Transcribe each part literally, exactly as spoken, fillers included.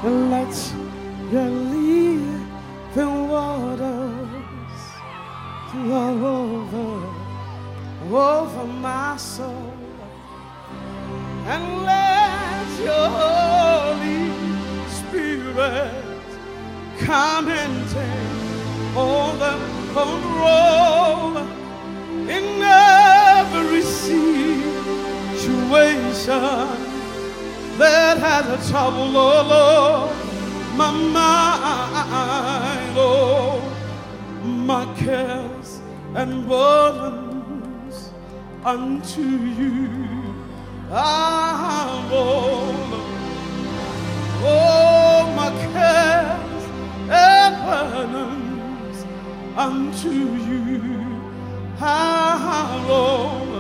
Let your living waters flow over, over my soul, and let your Holy Spirit come and take all the control in every situation that has a trouble, oh Lord, my mind, oh, my cares and burdens unto you, ah, Lord, oh, my cares and burdens unto you, ah, Lord,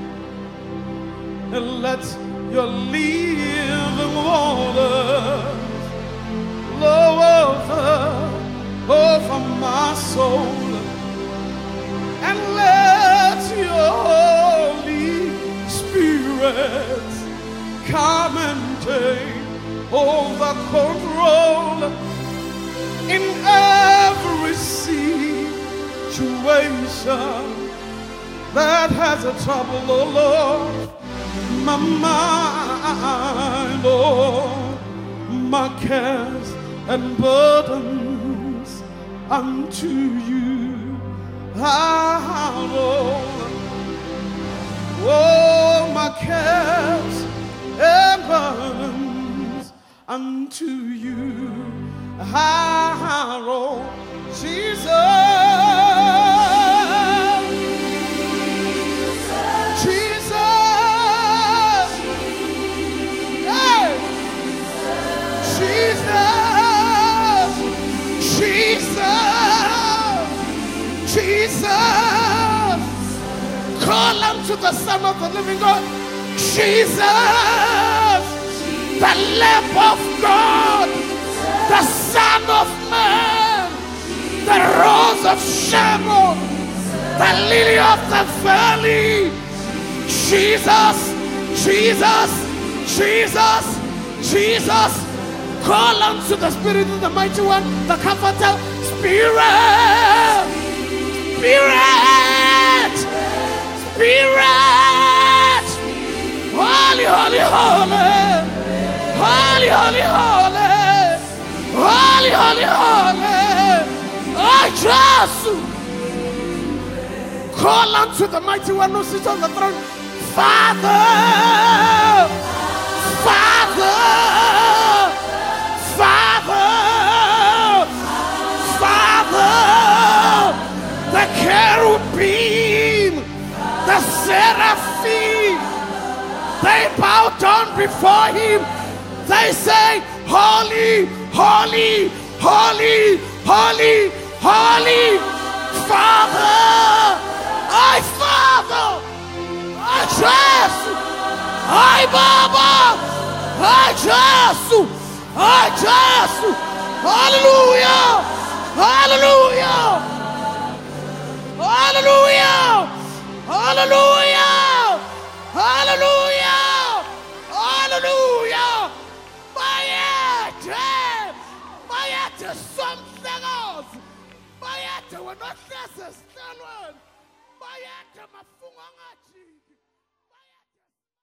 and let your living waters flow over, over my soul, and let your Holy Spirit come and take all the control in every situation that has a trouble, oh Lord, my mind, oh, my cares and burdens unto you, ah, Lord, oh, my cares and burdens unto you, ah, Lord, Jesus. Jesus, call unto the Son of the living God, Jesus, the Lamb of God, the Son of Man, the Rose of Sharon, the Lily of the Valley, Jesus, Jesus, Jesus, Jesus, call unto the Spirit of the Mighty One, the Comforter, Spirit. Spirit! Spirit! Holy, holy, holy! Holy, holy, holy! Holy, holy, holy! I trust you! Call unto the Mighty One who sits on the throne. Father! Father! Father! Father! The cherubim, the seraphim, they bow down before him. They say, holy, holy, holy, holy, holy, Father, I Father, I trust you, I Baba, I trust you, I trust you, hallelujah, hallelujah. Hallelujah! Hallelujah! Hallelujah! Hallelujah! Bayethe! Bayethe somhlekazi! Bayethe wena hlase sihlelweni! Bayethe mafunga ngathi!